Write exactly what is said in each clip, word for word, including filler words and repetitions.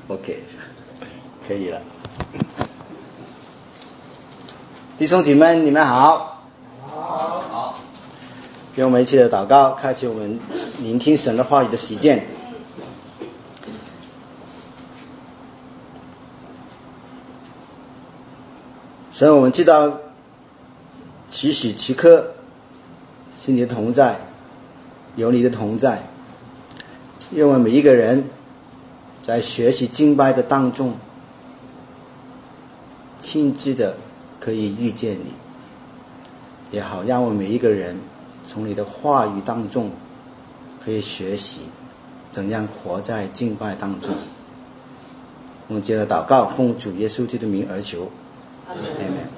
OK， 可以了。弟兄姐妹，你们好。 好。 让我们一起的祷告，开启我们聆听神的话语的实践。神，我们知道时时此刻是你的同在，有你的同在，愿我们每一个人在学习敬拜的当中，亲自的可以遇见你，也好让我们每一个人从你的话语当中可以学习怎样活在敬拜当中。我们接着祷告，奉主耶稣基督的名而求，阿们。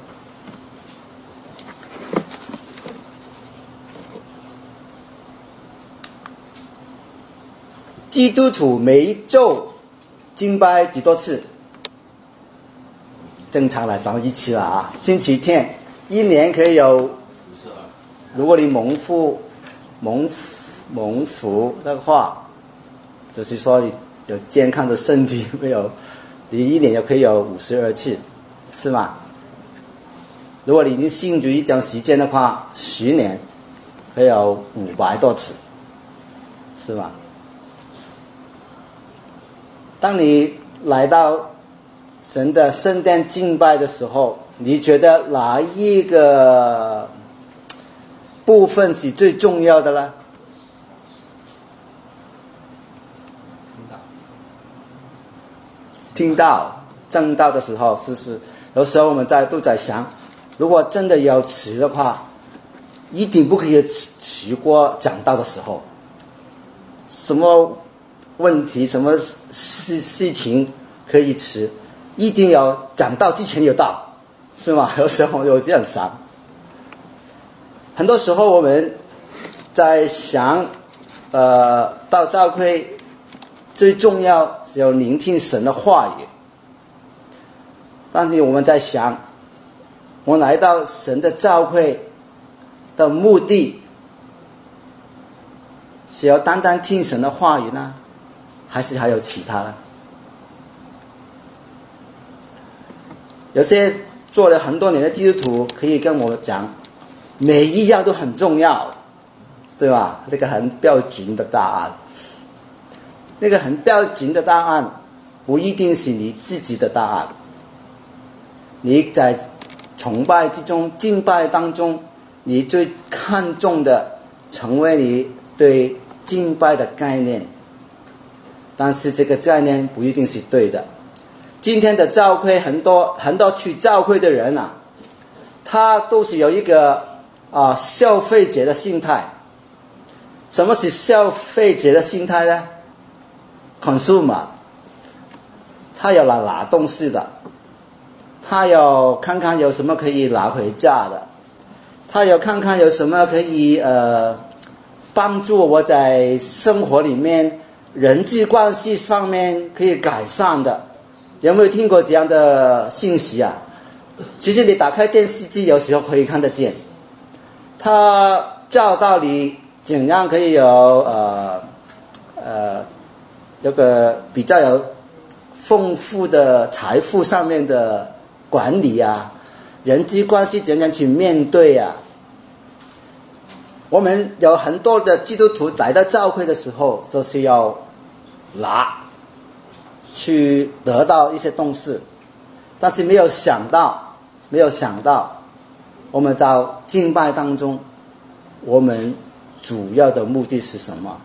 基督徒每一周敬拜几多次？正常来说一次了啊，星期天一年可以有，如果你蒙福蒙蒙福的话，就是说你有健康的身体，没有，你一年也可以有五十二次，是吗？如果你已经信主一段时间的话，十年可以有五百多次，是吧？当你来到神的圣殿敬拜的时候，你觉得哪一个部分是最重要的呢？听到正道的时候，是不是？有时候我们在都在想，如果真的要迟的话，一定不可以迟迟过讲道的时候。什么问题、什么事事情可以迟？一定要讲道之前有到，是吗？有时候有这样想。很多时候我们在想，呃，到教会最重要是要聆听神的话语。但是我们在想，我来到神的教会的目的，是要单单听神的话语呢，还是还有其他的？有些做了很多年的基督徒可以跟我讲，每一样都很重要，对吧？这个很标准的答案，那个很标准的答案不一定是你自己的答案。你在崇拜之中、敬拜当中，你最看重的成为你对敬拜的概念，但是这个概念不一定是对的。今天的教会很多很多去教会的人啊，他都是有一个啊、呃、消费者的心态。什么是消费者的心态呢？ consumer， 他要来拿东西的，他要看看有什么可以拿回家的，他要看看有什么可以呃帮助我在生活里面人际关系方面可以改善的。有没有听过这样的信息啊？其实你打开电视机有时候可以看得见，他教导你怎样可以有呃呃有个比较有丰富的财富上面的管理啊，人际关系怎样去面对啊。我们有很多的基督徒来到教会的时候，就是要拿去得到一些东西，但是没有想到，没有想到，我们到敬拜当中，我们主要的目的是什么？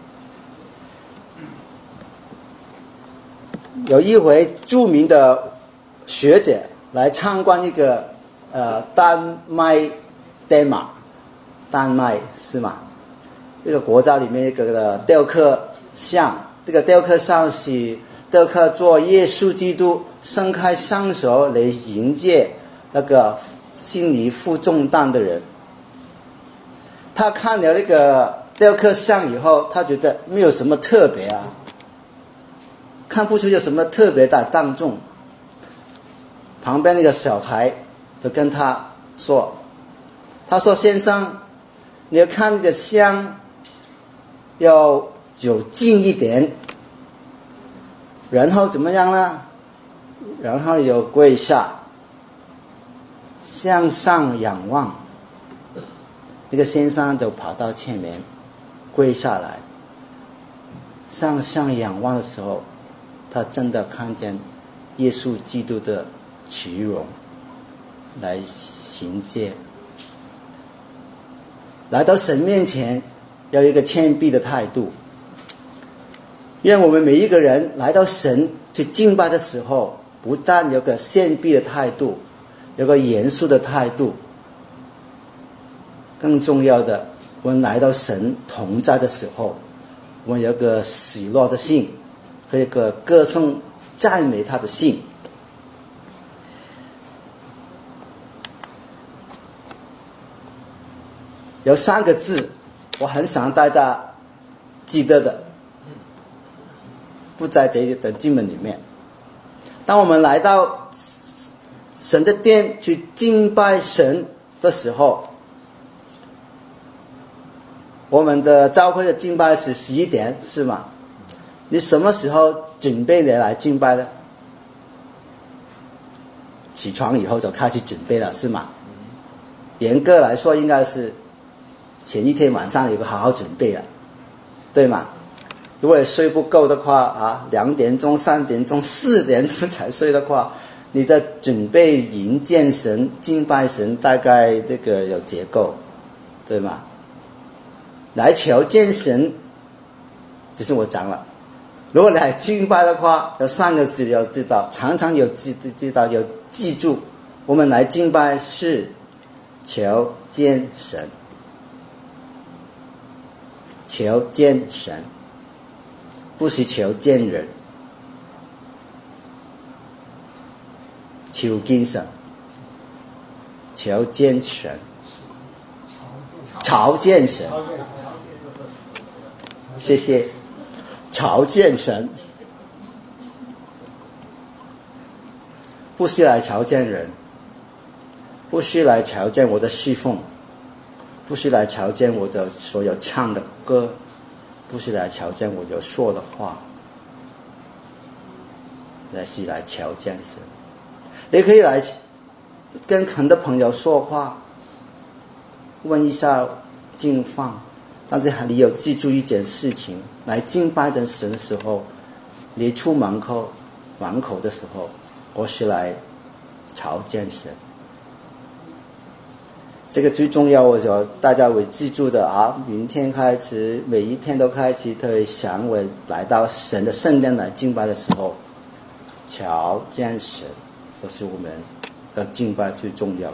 有一回，著名的学者来参观一个呃丹麦丹马，丹麦是吗？这个国家里面一个的雕刻像，这个雕刻像是雕刻做耶稣基督伸开双手来迎接那个心里负重担的人。他看了那个雕刻像以后，他觉得没有什么特别啊，看不出有什么特别的当众。旁边那个小孩就跟他说，他说先生，你要看那个像要有近一点， 然后怎么样呢？然后有跪下，向上仰望。那个先生就跑到前面，跪下来，向上仰望的时候，他真的看见耶稣基督的奇容，来行谢。来到神面前，要有一个谦卑的态度。愿我们每一个人来到神去敬拜的时候，不但有个谦卑的态度，有个严肃的态度，更重要的，我们来到神同在的时候，我们有个喜乐的心，和一个歌颂赞美他的心。有三个字我很想大家记得的，不在这一段经文里面。当我们来到神的殿去敬拜神的时候，我们的教会的敬拜是十一点，是吗？你什么时候准备你来敬拜呢？起床以后就开始准备了，是吗？严格来说应该是前一天晚上有个好好准备了，对吗？如果睡不够的话啊，两点钟、三点钟、四点钟才睡的话，你的准备迎见神、敬拜神大概那个有结构，对吗？来求见神，就是我讲了，如果来敬拜的话，有三个字要知道，常常有记知道有记住，我们来敬拜是求见神，求见神，不是求见人。求见神，求见神，朝见神。谢谢，朝见神，不是来朝见人，不是来朝见我的侍奉，不是来朝见我的所有唱的歌，不是来朝见我有说的话，而是来朝见神。你可以来跟很多朋友说话，问一下近况，但是你有记住一件事情，来敬拜的神的时候，你出门口门口的时候，我是来朝见神。这个最重要，我想大家会记住的啊！明天开始，每一天都开始，特别想我来到神的圣殿来敬拜的时候，朝见神，这是我们的敬拜最重要。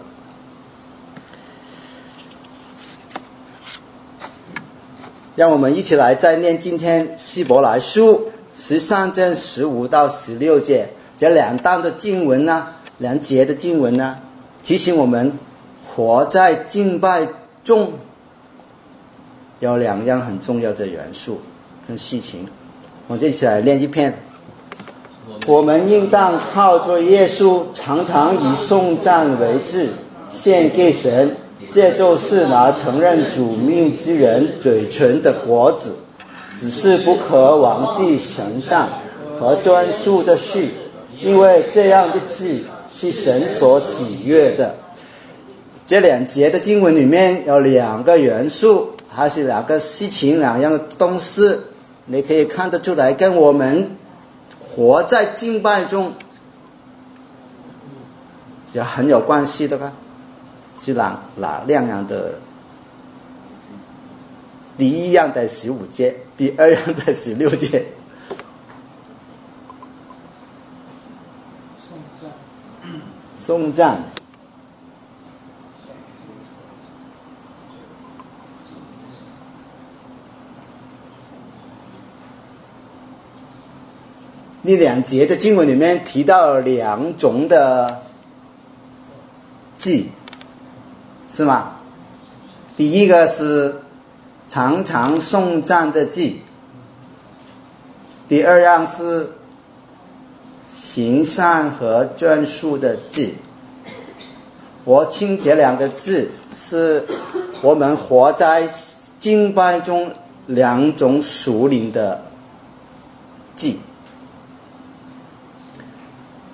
让我们一起来再念今天希伯来书十三章十五到十六节这两段的经文呢，两节的经文呢，提醒我们活在敬拜中有两样很重要的元素跟事情。我们就一起来念一遍。我们应当靠着耶稣，常常以颂赞为祭，献给神，这就是拿承认主命之人嘴唇的果子。只是不可忘记神上和专属的事，因为这样的祭是神所喜悦的。这两节的经文里面有两个元素，还是两个事情，两样的东西，你可以看得出来跟我们活在敬拜中是很有关系的吧？是哪哪两样的？第一样在十五节，第二样在十六节。颂赞。那两节的经文里面提到两种的祭，是吗？第一个是常常颂赞的祭，第二样是行善和专属的祭。我称这两个字是我们活在敬拜中两种属灵的祭。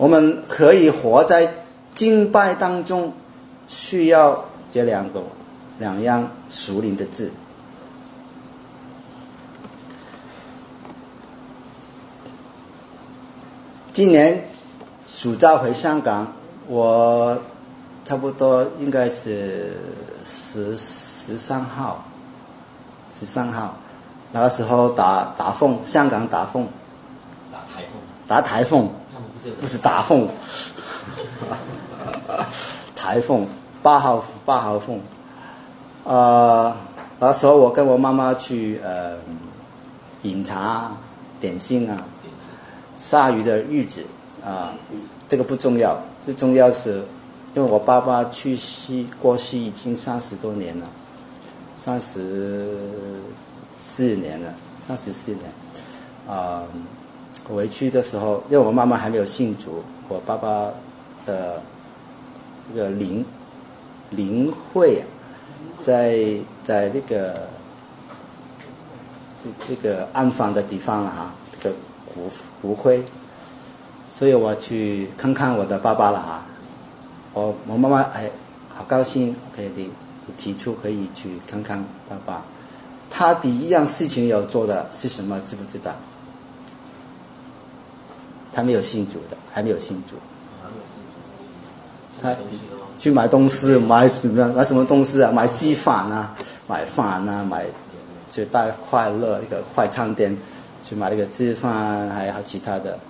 我们可以活在敬拜当中，需要这两个两样属灵的字。今年暑假回香港，我差不多应该是十十三号，十三号，那个时候打打风，香港打风， 打台风， 打台风， 他们不是不是打风，台风，八号八号风，呃，那时候我跟我妈妈去呃饮茶、点心啊。下雨的日子啊，这个不重要，最重要是，因为我爸爸去世过世已经三十多年了，三十四年了，三十四年。啊，回去的时候，因为我妈妈还没有信主，我爸爸的这个灵灵会啊，在在那个这个安放的地方了哈，这个。骨骨灰，所以我去看看我的爸爸了哈。我我妈妈哎，好高兴，可以你你提出可以去看看爸爸。他第一样事情要做的是什么？知不知道？他没有信主的，还没有信主。他去买东西，买什么？买什么东西啊？买鸡饭啊，买饭啊，买就带快乐一个快餐店。去买那个鸡饭，还有其他的。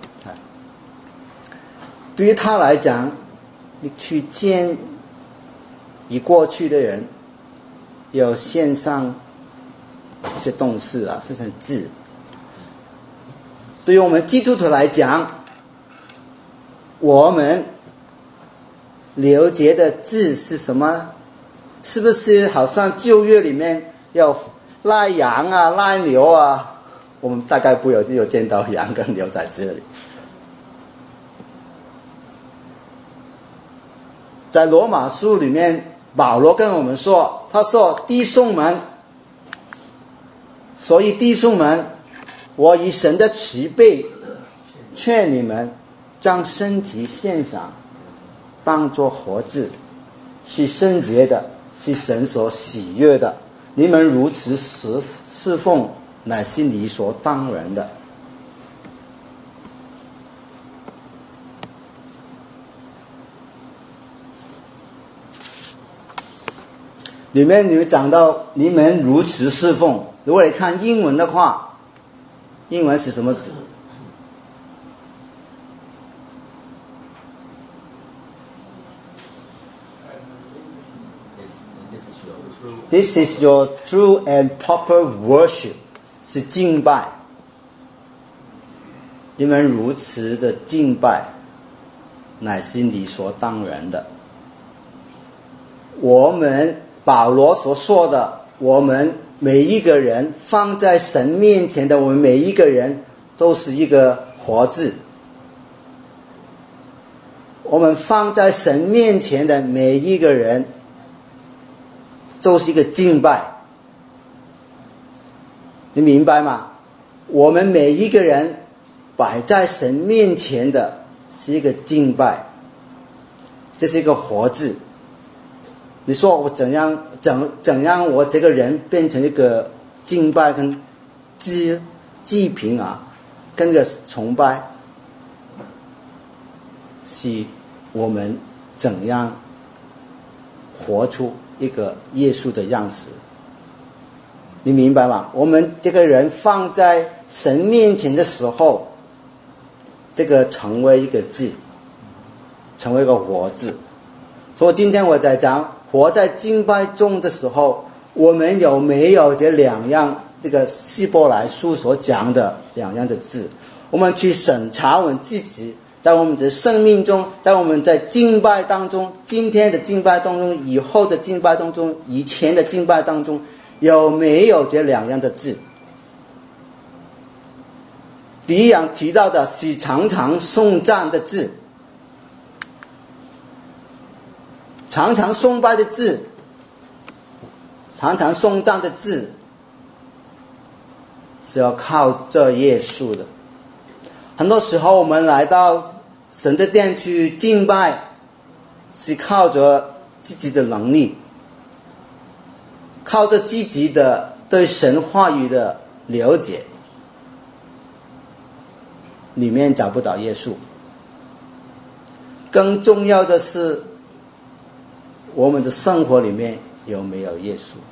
对于他来讲，你去见已过去的人，要献上一些东西啊，献上字。对于我们基督徒来讲，我们了解的字是什么？是不是好像旧约里面要拉羊啊、拉牛啊？我们大概不会有见到羊跟牛在这里。在罗马书里面，保罗跟我们说，他说弟兄们，所以弟兄们，我以神的慈悲劝你们，将身体献上，当作活祭，是圣洁的，是神所喜悦的。你们如此侍侍奉，乃是理所当然的。里面有讲到你们如此侍奉，如果你看英文的话，英文是什么字？ This is your true and proper worship， 是敬拜。你们如此的敬拜，乃是理所当然的。我们保罗所说的，我们每一个人放在神面前的，我们每一个人都是一个活字。我们放在神面前的每一个人，都是一个敬拜。你明白吗？我们每一个人摆在神面前的是一个敬拜，这是一个活字。你说我怎样怎怎样我这个人变成一个敬拜跟祭祭品啊，跟这个崇拜，是我们怎样活出一个耶稣的样式。你明白吗？我们这个人放在神面前的时候，这个成为一个字，成为一个活字。所以今天我在讲活在敬拜中的时候，我们有没有这两样，这个希伯来书所讲的两样的字？我们去审查我们自己，在我们的生命中，在我们在敬拜当中，今天的敬拜当中，以后的敬拜当中，以前的敬拜当中，有没有这两样的字？第一样提到的是常常颂赞的字，常常崇拜的字，常常颂赞的字，是要靠着耶稣的。很多时候我们来到神的殿去敬拜，是靠着自己的能力，靠着自己的对神话语的了解，里面找不到耶稣。更重要的是，我们的生活里面有没有耶稣？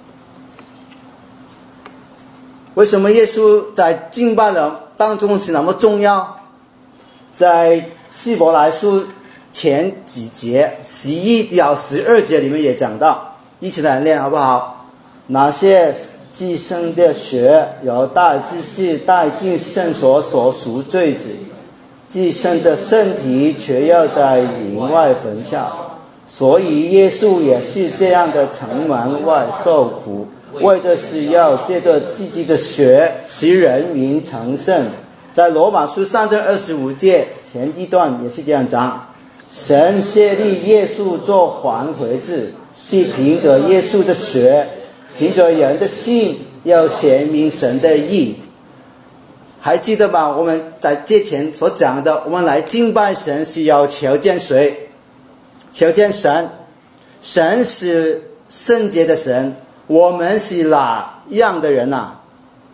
为什么耶稣在敬拜的当中是那么重要？在希伯来书前几节十一到十二节里面也讲到，一起来念好不好？那些寄生的血由带继续带进圣所所赎罪之，寄生的身体却要在营外焚烧，所以耶稣也是这样的城门外受苦，为的是要借着自己的血使人民成圣。在罗马书三章二十五节前一段也是这样讲，神设立耶稣做还回制，是凭着耶稣的血，凭着人的信，要显明神的义。还记得吧？我们在之前所讲的，我们来敬拜神是要求见谁？求见神。神是圣洁的神，我们是哪样的人啊？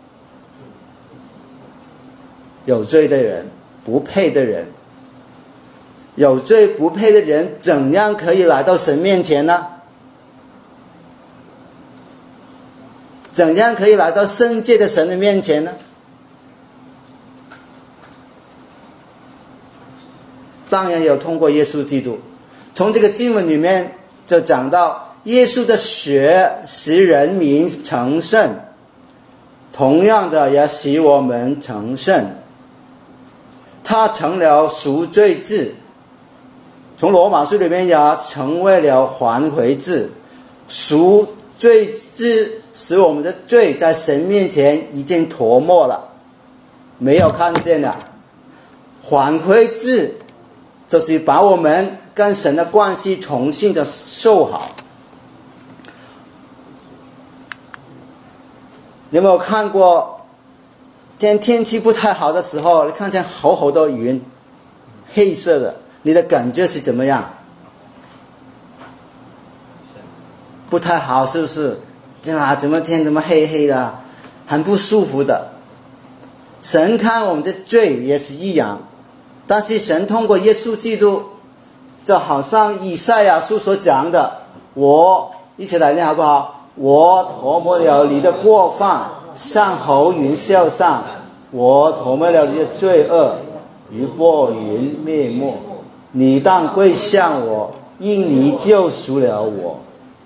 有罪的人，不配的人。有罪不配的人怎样可以来到神面前呢？怎样可以来到圣洁的神的面前呢？当然有通过耶稣基督。从这个经文里面就讲到，耶稣的血使人民成圣，同样的也使我们成圣。他成了赎罪制，从罗马书里面也成为了还回制。赎罪制使我们的罪在神面前已经涂抹了，没有看见了。还回制就是把我们跟神的关系重新的修好。有没有看过天天气不太好的时候，你看见厚厚的云，黑色的，你的感觉是怎么样？不太好，是不是？啊，怎么天怎么黑黑的，很不舒服的。神看我们的罪也是一样，但是神通过耶稣基督，就好像以赛亚书所讲的，我一起来念好不好？我涂抹了你的过犯，像厚云消散；我涂抹了你的罪恶，如薄云灭没。你当归向我，因你救赎了我。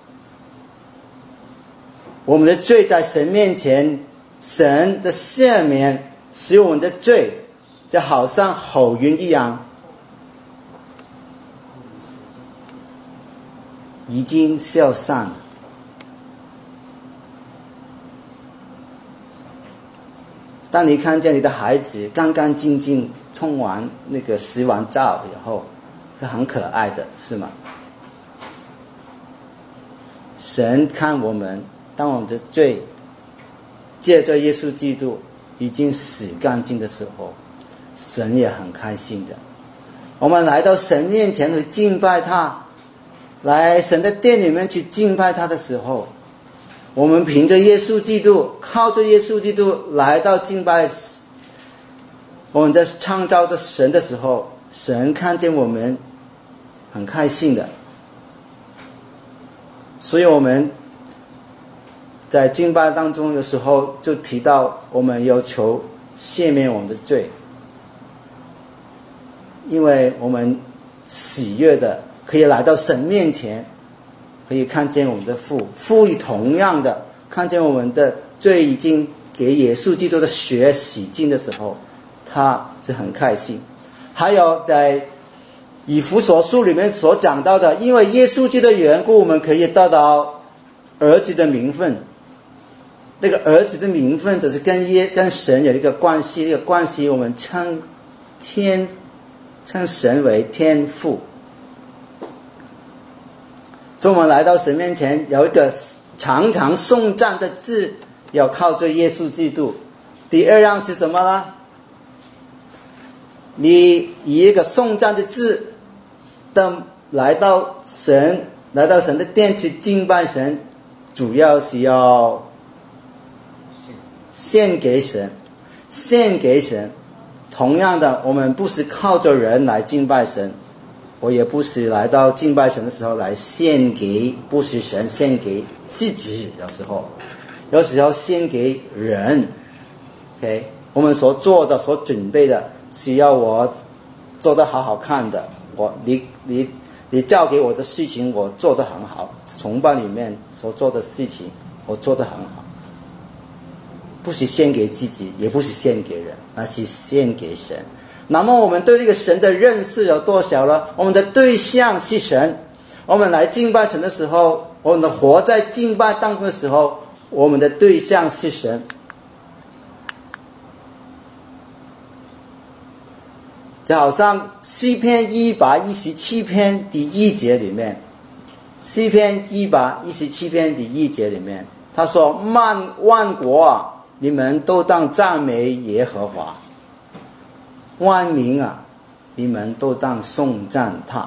我们的罪在神面前，神的赦免使我们的罪就好像厚云一样，已经消散了。当你看见你的孩子干干净净冲完那个洗完澡以后，是很可爱的，是吗？神看我们，当我们的罪借着耶稣基督已经洗干净的时候，神也很开心的。我们来到神面前去敬拜他，来神的殿里面去敬拜他的时候，我们凭着耶稣基督，靠着耶稣基督来到敬拜我们的创造的神的时候，神看见我们很开心的。所以我们在敬拜当中的时候就提到，我们要求赦免我们的罪，因为我们喜悦的可以来到神面前，可以看见我们的父，父也同样的看见我们的罪已经给耶稣基督的血洗净的时候，他是很开心。还有在以弗所书里面所讲到的，因为耶稣基督的缘故，我们可以得到儿子的名分。那个儿子的名分就是跟耶跟神有一个关系，这个关系我们称天称神为天父。所以我们来到神面前有一个常常颂赞的字，要靠着耶稣基督。第二样是什么呢？ 你以一个颂赞的字的来到神来到神的殿去敬拜神，主要是要献给神，献给神。同样的，我们不是靠着人来敬拜神，我也不是来到敬拜神的时候来献给，不是神，献给自己。有时候有时候献给人。 OK， 我们所做的所准备的是要我做得好好看的，我你你你交给我的事情我做得很好，崇拜里面所做的事情我做得很好，不是献给自己，也不是献给人，而是献给神。那么我们对这个神的认识有多少呢？我们的对象是神，我们来敬拜神的时候，我们的活在敬拜当中的时候，我们的对象是神。就好像诗篇一百一十七篇第一节里面，诗篇一百一十七篇第一节里面，他说：万万国啊，你们都当赞美耶和华；万民啊，你们都当颂赞他。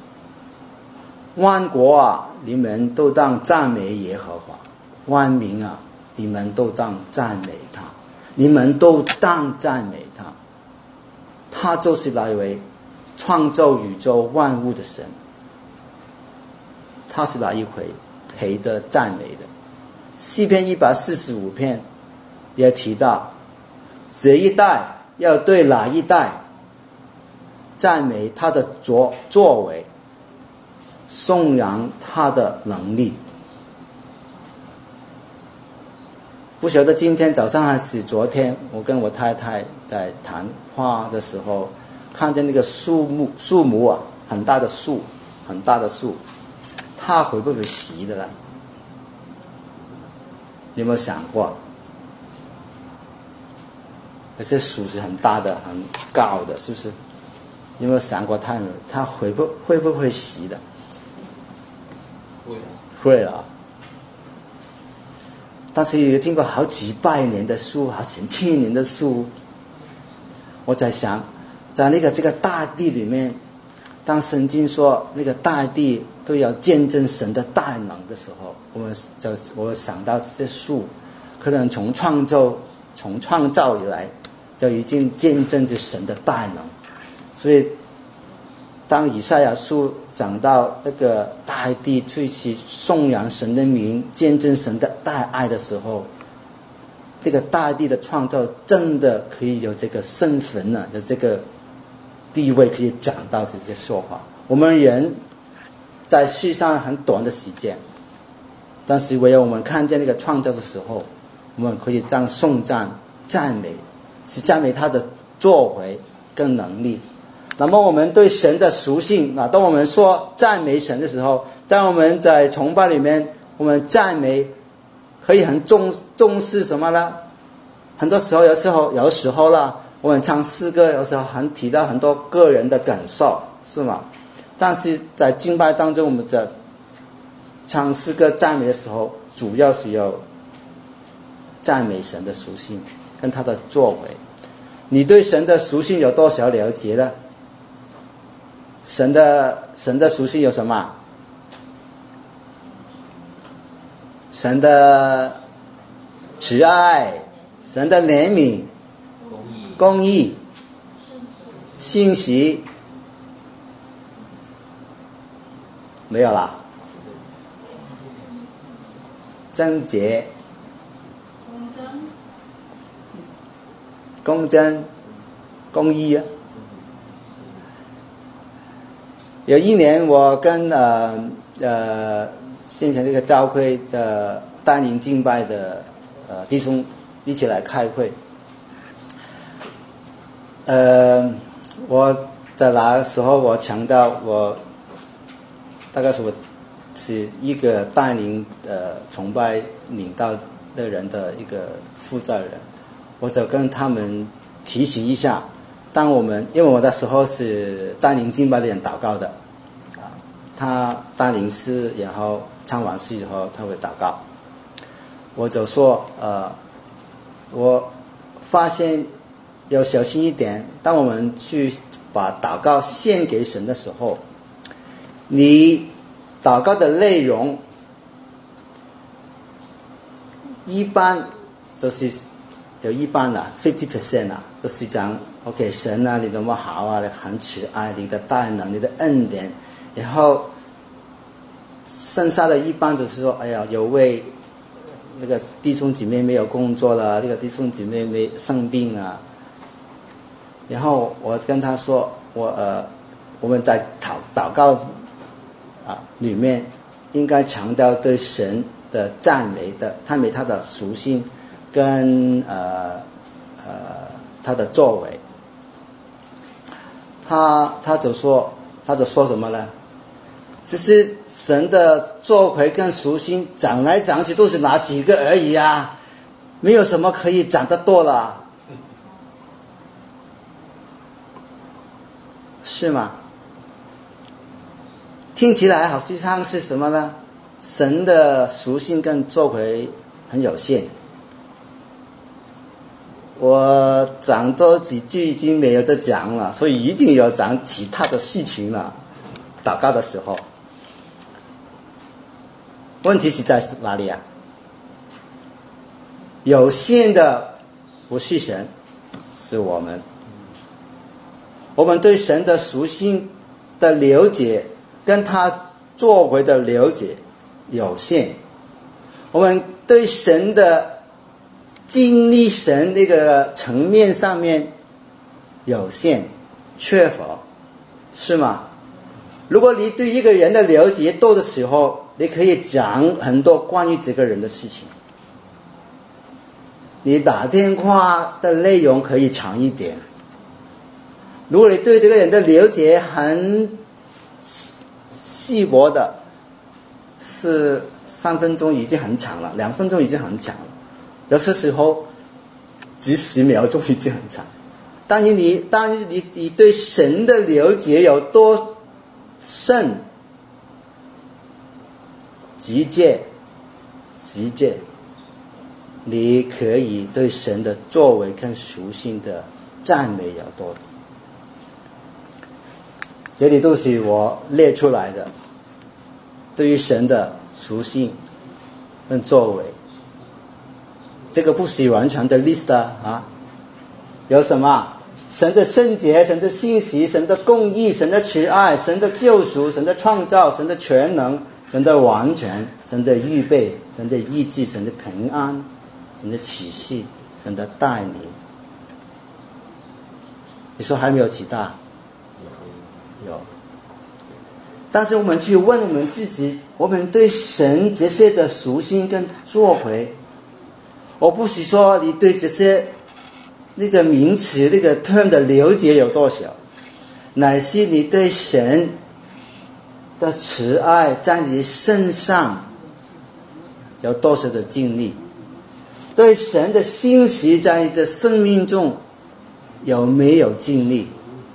万国啊，你们都当赞美耶和华；万民啊，你们都当赞美他。你们都当赞美他。他就是来为创造宇宙万物的神，他是哪一回配得赞美的？诗篇一百四十五篇也提到，这一代要对哪一代赞美他的作作为，颂扬他的能力。不晓得今天早上还是昨天，我跟我太太在谈话的时候，看见那个树木树木啊，很大的树，很大的树，它会不会死的呢？你有没有想过？有些树是很大的、很高的，是不是？你有没有想过它它会不会不会死的？ 会， 会啊。但是也听过好几百年的树，好几千年的树。我在想，在那个这个大地里面，当圣经说那个大地都要见证神的大能的时候，我们就我想到这些树，可能从创造从创造以来，就已经见证着神的大能。所以，当以赛亚书讲到那个大地去去颂扬神的名，见证神的大爱的时候，这个大地的创造真的可以有这个身份呢，有这个地位可以讲到这些说话。我们人在世上很短的时间，但是唯有我们看见那个创造的时候，我们可以这样颂赞赞美，是赞美他的作为跟能力。那么我们对神的属性啊，当我们说赞美神的时候，在我们在崇拜里面，我们赞美可以很重重视什么呢？很多时候，有时候有时候啦，我们唱诗歌，有时候很提到很多个人的感受，是吗？但是在敬拜当中，我们在唱诗歌赞美的时候，主要是要赞美神的属性跟他的作为。你对神的属性有多少了解呢？神的神的属性有什么？神的慈爱，神的怜悯，公义，信息，没有啦。贞洁，公正，公义啊。有一年，我跟呃呃现前这个教会的带领敬拜的呃弟兄一起来开会。呃，我在那时候我强调，我大概是我是一个带领呃崇拜领导的人的一个负责人，我就跟他们提醒一下。当我们因为我的时候是带领敬拜的人祷告的，啊，他带领诗，然后唱完诗以后他会祷告，我就说，呃，我发现要小心一点。当我们去把祷告献给神的时候，你祷告的内容一般就是有一半啦 fifty percent 啊，都是讲 OK 神啊，你多么好啊，你很慈爱，你的大能，你的恩典。然后剩下的一半就是说，哎呀，有位那个弟兄姐妹没有工作了，那个弟兄姐妹没生病了。然后我跟他说，我呃，我们在祷祷告啊里面应该强调对神的赞美的，赞美他的属性跟呃呃他的作为。他他就说他就说什么呢？其实神的作为跟属性讲来讲去都是那几个而已啊，没有什么可以讲得多了。是吗？听起来好像是什么呢？神的属性跟作为很有限。我讲多几句已经没有得讲了，所以一定要讲其他的事情了。祷告的时候，问题是在哪里啊？有限的不是神，是我们。我们对神的属性的了解跟他作为的了解有限，我们对神的经历神那个层面上面有限缺乏，是吗？如果你对一个人的了解多的时候，你可以讲很多关于这个人的事情，你打电话的内容可以长一点。如果你对这个人的了解很细薄的，是三分钟已经很长了，两分钟已经很长了，有些时候几十秒钟已经很长。当你你当你你对神的了解有多深，直接直接你可以对神的作为跟属性的赞美有多。这里都是我列出来的，对于神的属性跟作为，这个不是完全的 list 啊。有什么？神的圣洁，神的信息，神的公义，神的慈爱，神的救赎，神的创造，神的全能，神的完全，神的预备，神的意志，神的平安，神的启示，神的带领。你说还没有其他？有。但是我们去问我们自己，我们对神这些的属性跟作为，我不是说你对这些那个名词那个 term 的了解有多少，乃是你对神的慈爱在你身上有多少的经历，对神的信息在你的生命中有没有经历。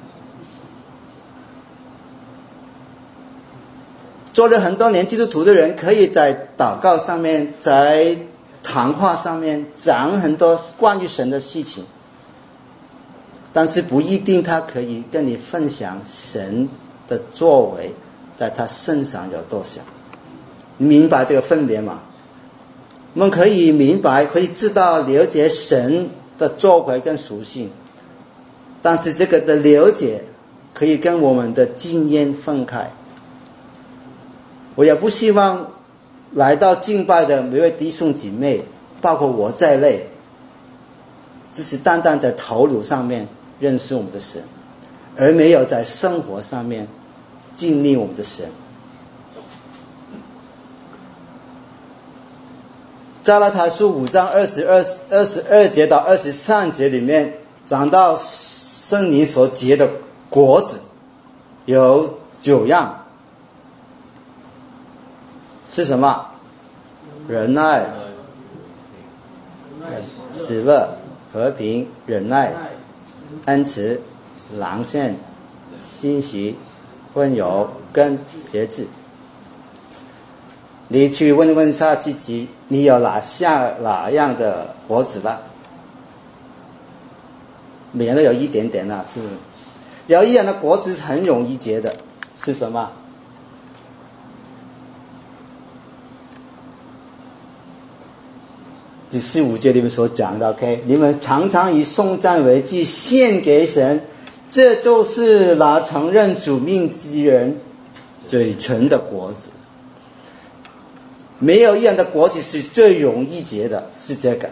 做了很多年基督徒的人，可以在祷告上面，在谈话上面讲很多关于神的事情，但是不一定他可以跟你分享神的作为在他身上有多少。你明白这个分别吗？我们可以明白，可以知道了解神的作为跟属性，但是这个的了解可以跟我们的经验分开。我也不希望来到敬拜的每位弟兄姐妹，包括我在内，只是单单在头颅上面认识我们的神，而没有在生活上面经历我们的神。加拉太书五章二十二二十二节到二十三节里面讲到圣灵所结的果子有九样。是什么？仁爱、喜乐、和平、忍耐、恩慈、良善、信实、温柔跟节制。你去问问下自己，你有哪项哪样的果子了？ 每人都有一点点啊，是不是？有一样的果子很容易结的，是什么？第十五节里面所讲的 ，OK， 你们常常以颂赞为祭献给神，这就是那承认主命之人嘴唇的果子。没有一样的果子是最容易结的，是这个。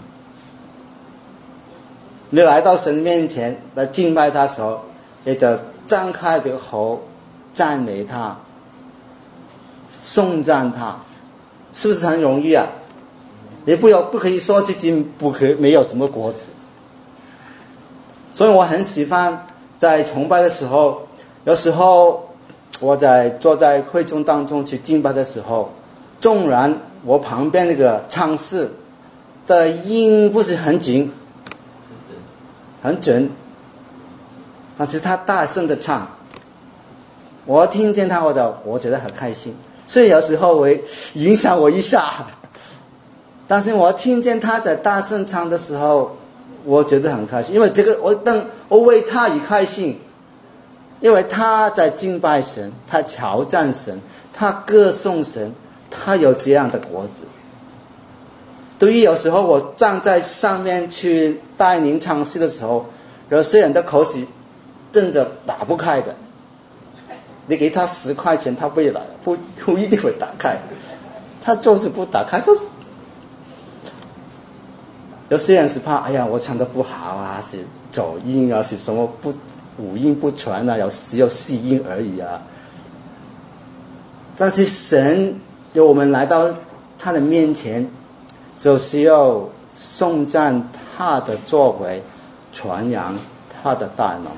你来到神面前来敬拜他的时候，你就张开的口赞美他，颂赞他，是不是很容易啊？你不有不可以说自己不可没有什么果子。所以我很喜欢在崇拜的时候，有时候我在坐在会众当中去敬拜的时候，纵然我旁边那个唱诗的音不是很紧很准，但是他大声的唱，我听见他我的我觉得很开心，所以有时候会影响我一下，但是我听见他在大声唱的时候，我觉得很开心，因为这个我等我为他而开心，因为他在敬拜神，他挑战神，他歌颂神，他有这样的果子。对于有时候我站在上面去带领唱诗的时候，有些人的口是真的打不开的，你给他十块钱他不会来，不不一定会打开，他就是不打开。他有些人是怕，哎呀，我唱得不好啊，是走音啊，是什么不五音不全啊，有只有四音而已啊。但是神有我们来到他的面前，就是要颂赞他的作为，传扬他的大能，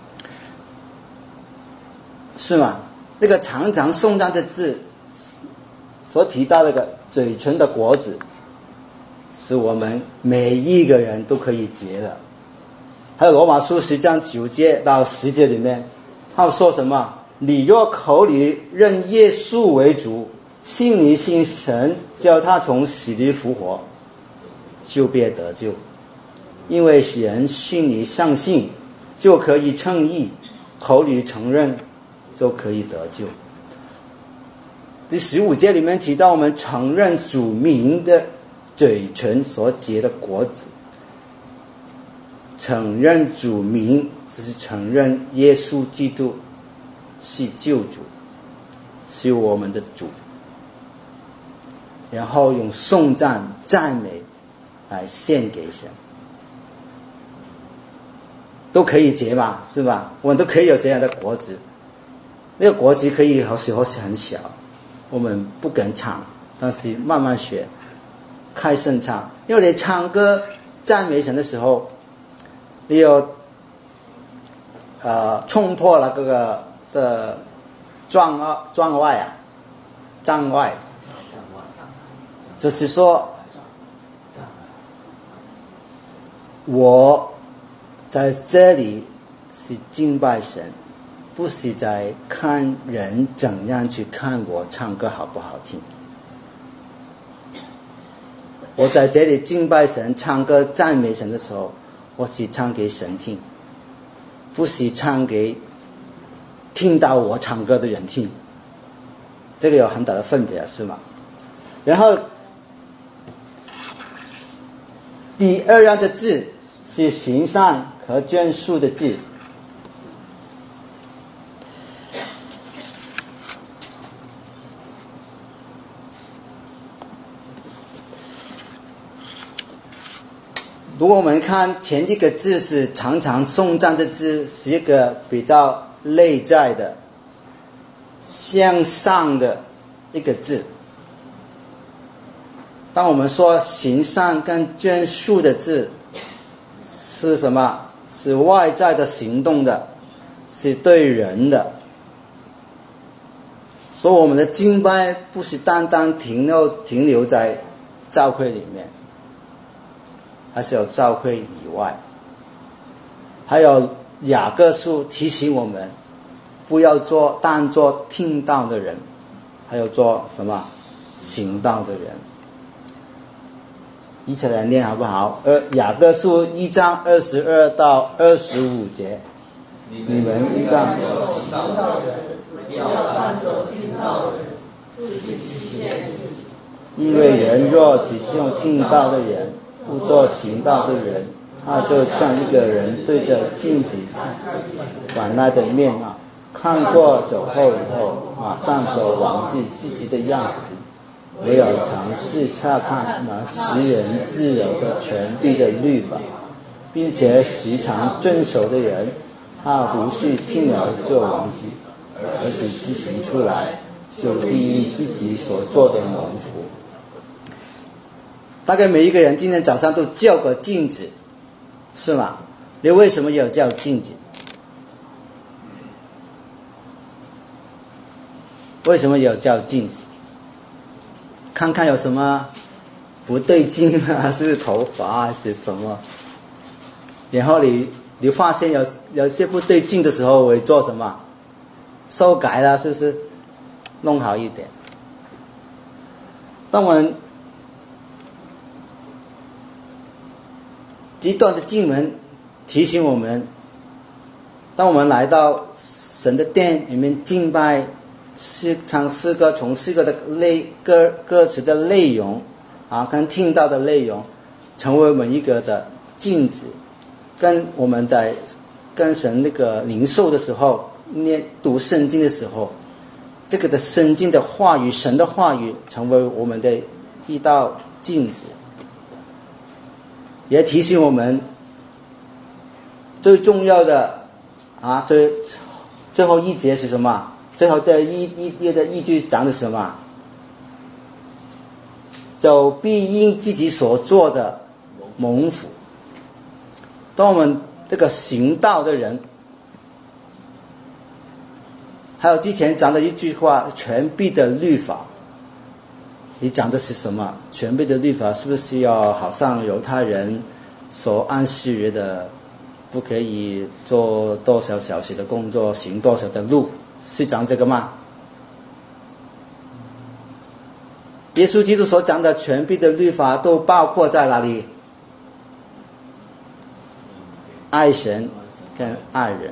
是吗？那个常常颂赞的字所提到那个嘴唇的果子，是我们每一个人都可以结的。还有罗马书十章九节到十节里面，他说什么？你若口里认耶稣为主，信你信神叫他从死里复活，就必得救。因为人信你相信就可以称义，口里承认就可以得救。第十五节里面提到我们承认主名的嘴唇所结的果子，承认主名就是承认耶稣基督是救主，是我们的主，然后用颂赞赞美来献给神，都可以结嘛，是吧？我们都可以有这样的果子。那个果子可以有时候是很小，我们不敢唱，但是慢慢学，开声唱。因为你唱歌赞美神的时候，你有呃冲破了这个的障碍障碍啊，障碍，就是说，我在这里是敬拜神，不是在看人怎样去看我唱歌好不好听。我在这里敬拜神、唱歌赞美神的时候，我是唱给神听，不是唱给听到我唱歌的人听，这个有很大的分别，是吗？然后第二样的字是行善和捐书的字。如果我们看前几个字是常常颂赞的字，是一个比较内在的向上的一个字。当我们说行善跟捐书的字是什么？是外在的行动的，是对人的。所以我们的敬拜不是单单停留停留在教会里面，还是有教会以外。还有雅各书提醒我们，不要做当做听道的人，还有做什么行道的人。 一起来念好不好？二雅各书一章二十二到二十五节，你们应当听到人，不要当作听到人，自己欺骗自己。 因为人若只用听到的人，不做行道的人，他就像一个人对着镜子原来的面貌，看过走后以后，马上就忘记自己的样子。唯有尝试查看那使人自由的权柄的律法，并且时常遵守的人，他不是听了就忘记，而是实行出来，就必因自己所做的蒙福。大概每一个人今天早上都照过镜子，是吗？你为什么有照镜子？为什么有照镜子？看看有什么不对劲啊，是不是头发啊，还是什么？然后你你发现有有些不对劲的时候，会做什么？修改了，是不是？弄好一点。当我们这段的经文提醒我们，当我们来到神的殿里面敬拜，是唱诗歌，从诗歌的类歌歌词的内容啊，跟听到的内容，成为我们一个的镜子，跟我们在跟神那个领受的时候，念读圣经的时候，这个的圣经的话语，神的话语，成为我们的一道镜子，也提醒我们最重要的啊，最最后一节是什么？最后的一一页的一句讲的什么？就必因自己所做的蒙福。当我们这个行道的人，还有之前讲的一句话，全备的律法，你讲的是什么？全备的律法是不是要好像犹太人所安息日的，不可以做多少小时的工作，行多少的路？是讲这个吗？耶稣基督所讲的全备的律法都包括在哪里？爱神跟爱人。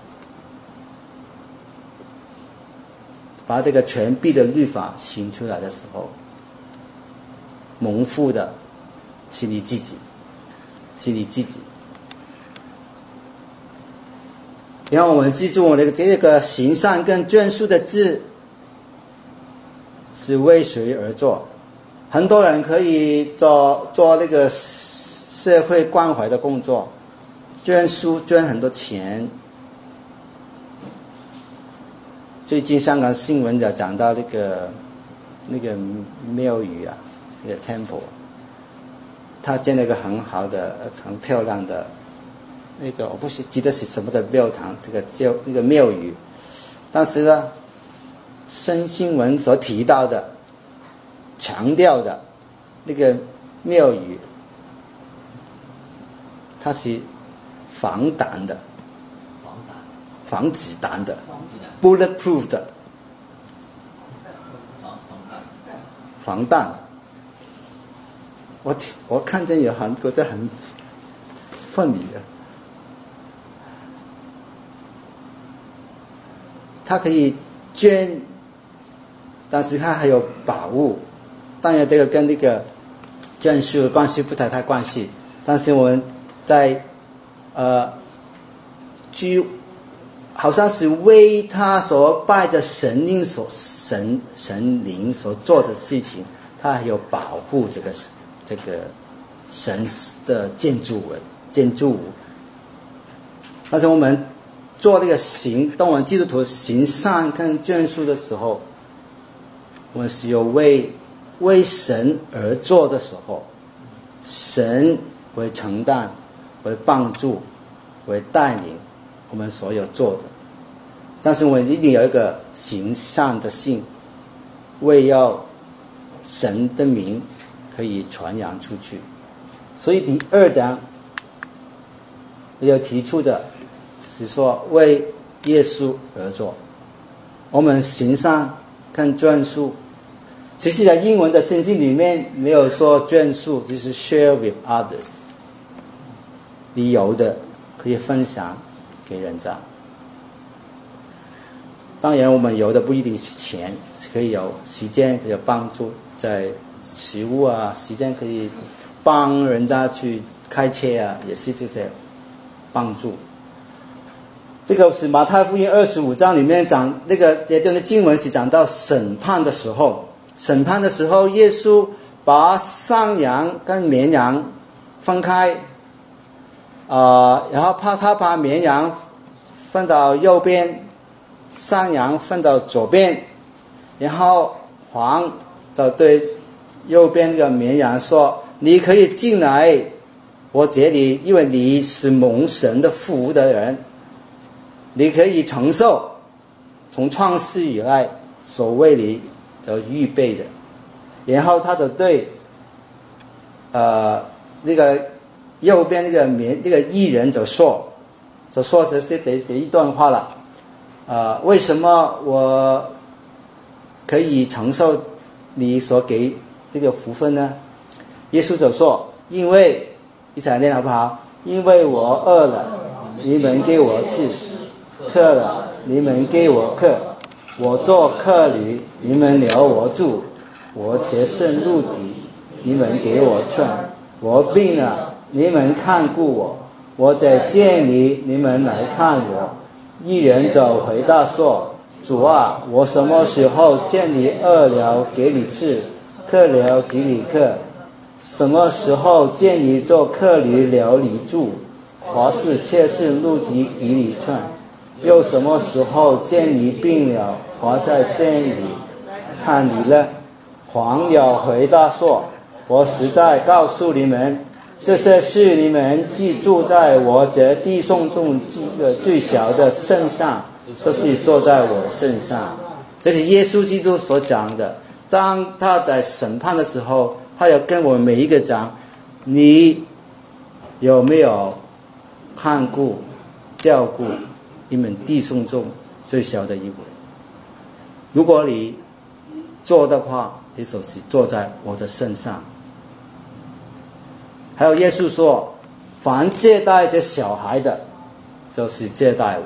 把这个全备的律法行出来的时候，蒙福的是你自己，是你自己。然后我们记住我的这个行善跟捐书的字是为谁而做？很多人可以做做那个社会关怀的工作，捐书捐很多钱。最近香港新闻就讲到那个那个庙宇啊，那个 temple， 他建了一个很好的、很漂亮的。那个我不是记得是什么的庙堂，这个叫那个庙宇，但是呢，新新闻所提到的、强调的那个庙宇，它是防弹的， 防弹、 防子弹的防子弹、 ，bulletproof 的防防弹。 防弹。我我看见有很觉得很funny的。它可以捐，但是它还有保护。当然，这个跟那个捐书的关系不太太关系。但是我们在呃，居好像是为他所拜的神灵所神神灵所做的事情，它还有保护这个这个神的建筑物建筑物。但是我们做这个行，当我们基督徒行善跟捐书的时候，我们是有为为神而做的时候，神会承担、会帮助、会带领我们所有做的。但是我们一定有一个行善的心，为要神的名可以传扬出去。所以第二点要提出的是说为耶稣而做。我们行善跟捐书其实在英文的圣经里面没有说捐书，就是 share with others， 你有的可以分享给人家。当然我们有的不一定是钱，可以有时间，可以有帮助，在食物啊，时间可以帮人家去开车啊，也是这些帮助。这个是马太福音二十五章里面讲那个那段的经文，是讲到审判的时候，审判的时候，耶稣把山羊跟绵羊分开，啊、呃，然后怕他把绵羊分到右边，山羊分到左边，然后黄就对右边这个绵羊说：“你可以进来我这里，因为你是蒙神的福的人，你可以承受从创世以来所为你的预备的。”然后他就对呃那个右边那个绵那个义人就说，就说这是这这一段话了。呃，为什么我可以承受你所给这个福分呢？耶稣就说：“因为一起来念好不好？因为我饿了，你们给我吃；渴了，你们给我喝；我做客旅，你们留我住；我切身入地，你们给我穿；我病了，你们看顾我；我在监里，你们来看我。”一人就回答说：“主啊，我什么时候见你饿了给你吃，渴了给你喝？什么时候见你做客旅留你住，或是切身入地给你穿？又什么时候见你病了，或在监里看你了？”黄鸟回答说：“我实在告诉你们，这些事你们记住在我这弟兄中这个最小的身上，就是坐在我身上。”这是耶稣基督所讲的。当他在审判的时候，他要跟我们每一个讲：你有没有看顾照顾你们弟兄中最小的一位？如果你做的话，你就是坐在我的身上。还有耶稣说：“凡接待这小孩的，就是接待我。”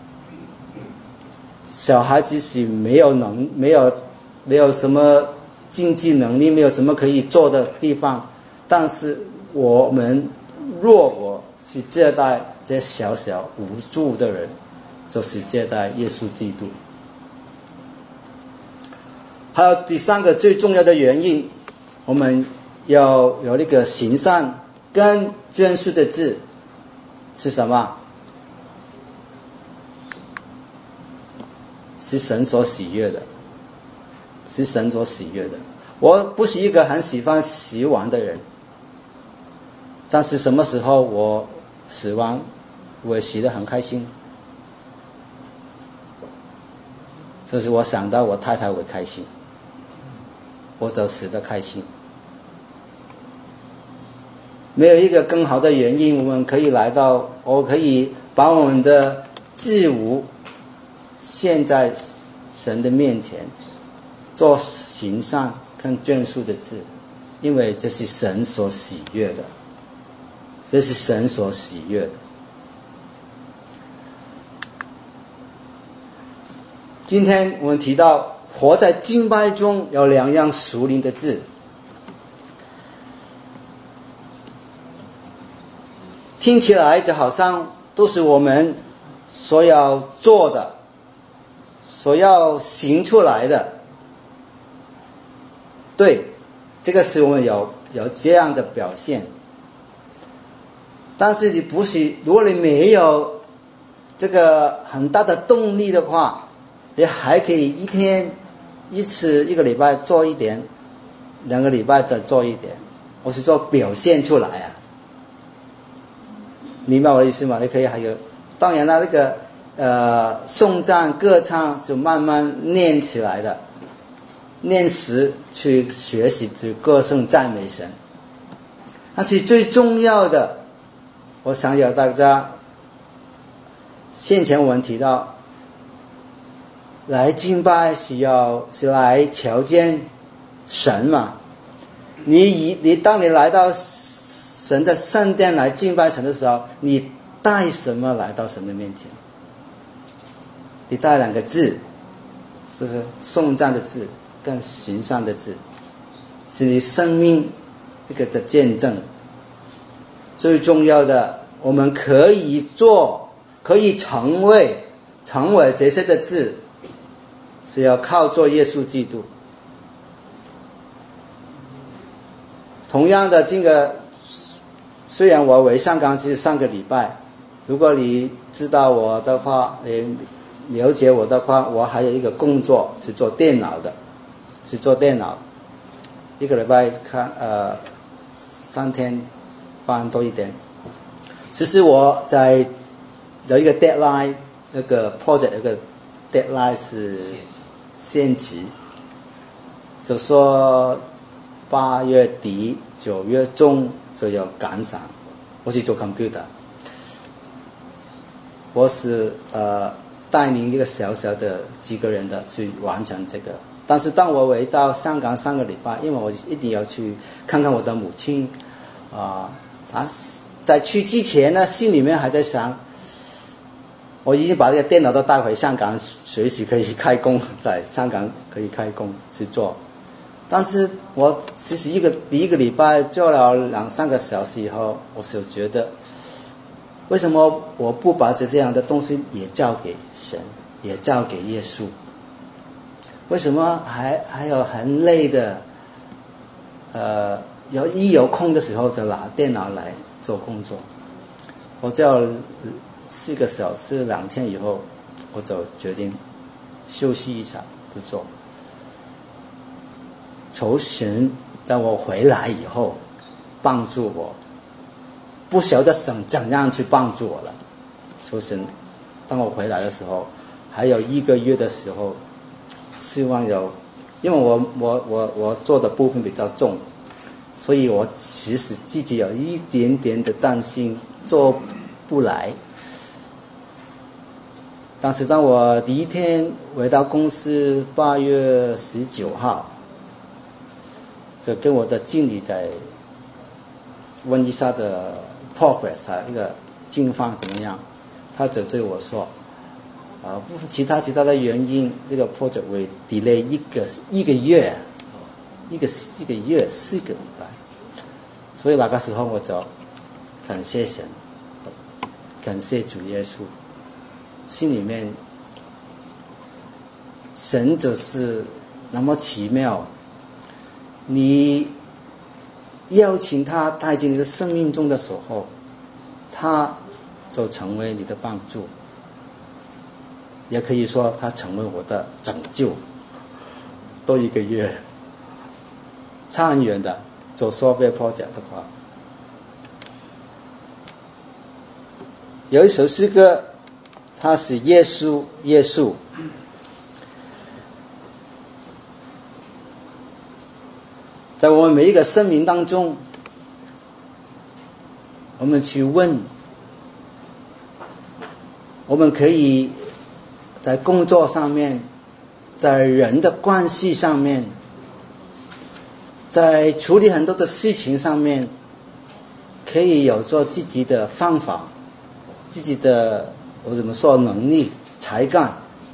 小孩子是没有能没有没有什么经济能力，没有什么可以做的地方，但是我们若我去接待这小小无助的人，就是接待耶稣基督。还有第三个最重要的原因，我们要有那个行善跟捐书的字是什么？是神所喜悦的，是神所喜悦的。我不是一个很喜欢死亡的人，但是什么时候我死亡，我死得很开心。这是我想到我太太会开心，我就死得开心。没有一个更好的原因，我们可以来到，我可以把我们的自我献在神的面前，做行善跟捐书的字，因为这是神所喜悦的，这是神所喜悦的。今天我们提到活在敬拜中有两样属灵的字，听起来就好像都是我们所要做的，所要行出来的。对，这个是我们有有这样的表现。但是你不是，如果你没有这个很大的动力的话，你还可以一天一次一个礼拜做一点，两个礼拜再做一点，我是说表现出来啊。明白我的意思吗？你可以还有，当然了，那个呃颂赞歌唱就慢慢练起来的，练时去学习去歌颂赞美神。但是最重要的，我想要大家，先前我们提到，来敬拜是要是来朝见神嘛。你你当你来到神的圣殿来敬拜神的时候，你带什么来到神的面前？你带两个字，是不是颂赞的字跟行善的字，是你生命一个的见证。最重要的，我们可以做，可以成为成为这些的字，是要靠做耶稣基督。同样的，这个虽然我回香港只是上个礼拜，如果你知道我的话，你了解我的话，我还有一个工作是做电脑的，是做电脑，一个礼拜看呃三天班多一点。其实我在有一个 deadline， 那个 project 有个 deadline 是限期，就说八月底九月中就要赶上。我是做 computer， 我是呃带领一个小小的几个人的去完成这个。但是当我回到香港上个礼拜，因为我一定要去看看我的母亲啊、呃，啊，在去之前呢，心里面还在想，我已经把这个电脑都带回香港，随时可以开工，在香港可以开工去做。但是我其实一个第一个礼拜做了两三个小时以后，我就觉得，为什么我不把这样的东西也交给神，也交给耶稣？为什么还还有很累的，呃，有一有空的时候就拿电脑来做工作？我叫四个小时，两天以后，我就决定休息一下，不做。求神在我回来以后帮助我，不晓得神怎样去帮助我了。求神当我回来的时候，还有一个月的时候，希望有，因为我我我我做的部分比较重，所以我其实自己有一点点的担心做不来。但是当我第一天回到公司，八月十九号，就跟我的经理在问一下的 progress 啊，一个近况怎么样？他就对我说，啊、呃，其他其他的原因，这个 project 会 delay 一个一个月，一个一个月四个礼拜。所以那个时候我就感谢神，感谢主耶稣，心里面神就是那么奇妙。你邀请他带进你的生命中的时候，他就成为你的帮助，也可以说他成为我的拯救。多一个月，差很远的，做 software project 的话，有一首诗歌，它是耶稣耶稣。在我们每一个生命当中，我们去问，我们可以在工作上面，在人的关系上面，在处理很多的事情上面，可以有做自己的方法，自己的我怎么说能力才干。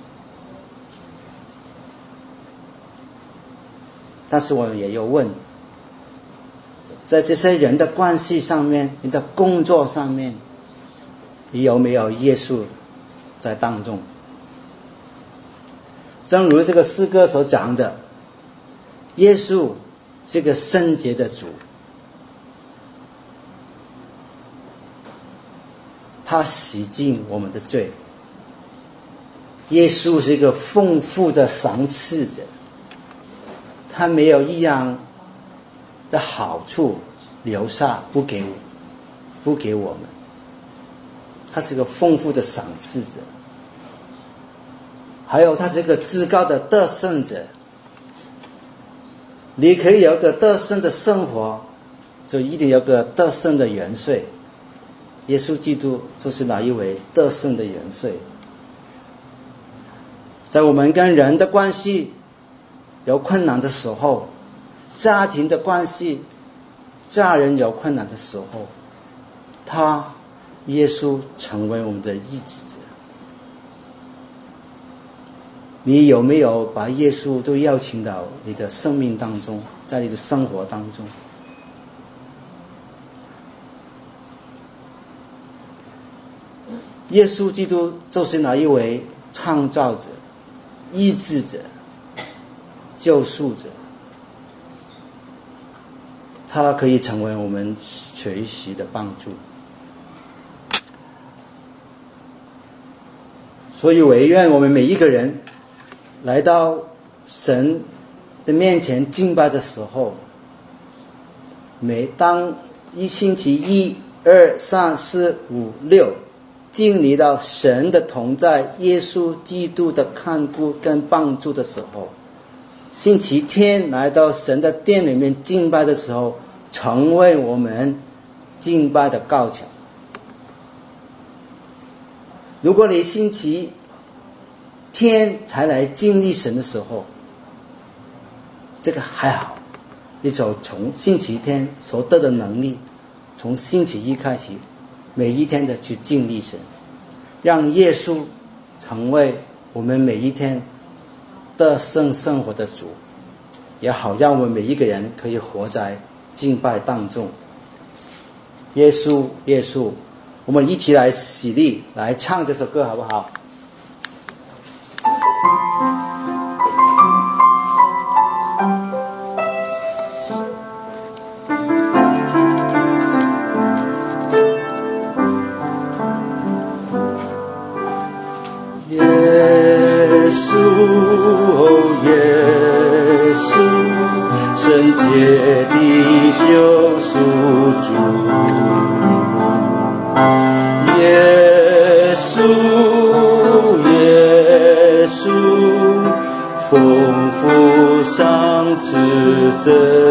但是我们也有问，在这些人的关系上面，你的工作上面，你有没有耶稣在当中？正如这个诗歌所讲的，耶稣是个圣洁的主，他洗净我们的罪。耶稣是一个丰富的赏赐者，他没有一样的好处留下不给我不给我们，他是个丰富的赏赐者。还有他是一个至高的得胜者，你可以有一个得胜的生活，就一定有个得胜的元帅。耶稣基督就是那一位得胜的元帅。在我们跟人的关系有困难的时候， 家庭的关系，家人有困难的时候，他耶稣成为我们的医治者。你有没有把耶稣都邀请到你的生命当中，在你的生活当中？耶稣基督就是那一位创造者、医治者、救赎者，他可以成为我们随时的帮助。所以我也愿我们每一个人来到神的面前敬拜的时候，每当一星期一、二、三、四、五、六经历到神的同在、耶稣基督的看顾跟帮助的时候，星期天来到神的殿里面敬拜的时候，成为我们敬拜的高墙。如果你星期天才来经历神的时候，这个还好，你就从星期天所得的能力，从星期一开始，每一天的去经历神，让耶稣成为我们每一天得胜生活的主，也好让我们每一个人可以活在敬拜当中。耶稣，耶稣，我们一起来起立，来唱这首歌好不好？耶稣，哦耶稣，圣洁的救赎主。耶稣，耶稣，丰富赏赐者。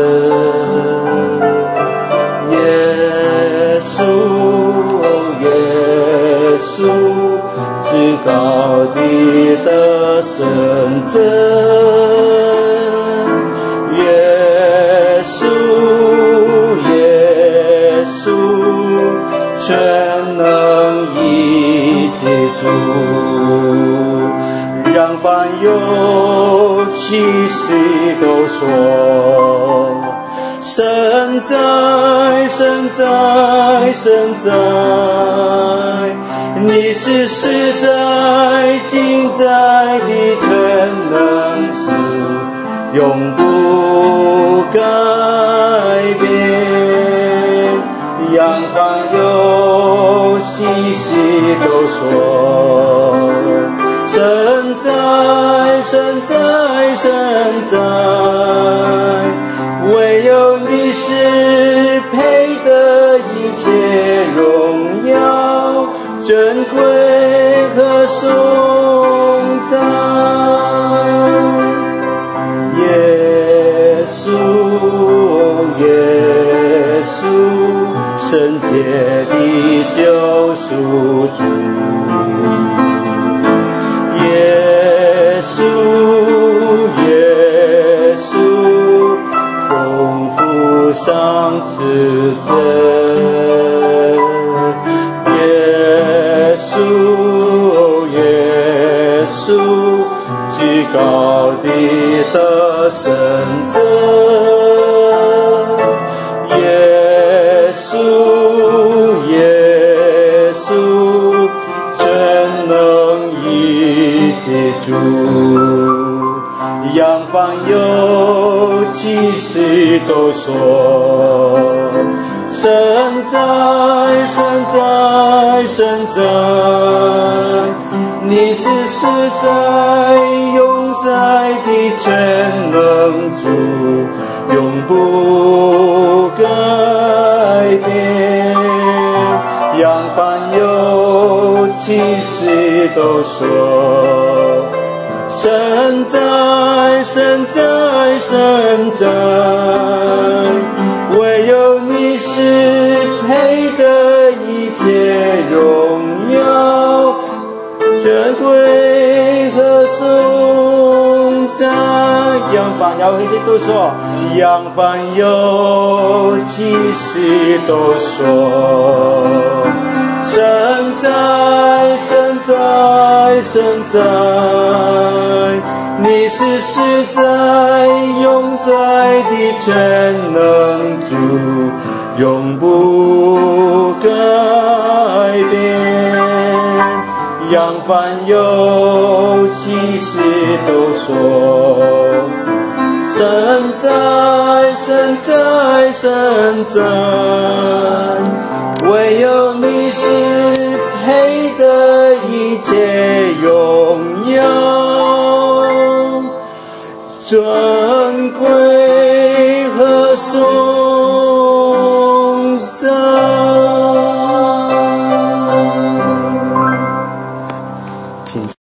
耶稣，哦耶稣，至高的得胜者。耶稣，耶稣，全能一体主，让凡有气息都说，神在，神在，神在，你是实在今在的全能主，永不改变，让凡有气息都说，神在，神在，神在，唯有你是配得一切荣耀、珍贵和颂赞。耶稣，耶稣，圣洁的救赎主。耶稣，耶稣，丰富赏赐者。耶稣，耶稣，至高的得胜者。耶稣，耶稣，全能一体主，让凡有气息都说，神在，神在，神在，你是实在永在的全能主，永不改变，让凡有气息都说，神在，神在，神在，唯有你是配得一切荣耀、珍贵和颂赞。 扬帆要和谁都说，扬帆有几时都说，神在，神在，神在，你是实在永在的全能主，永不改变。扬帆有几时都说，神在，神在，神在，唯有你是配得一切荣耀、尊贵和颂。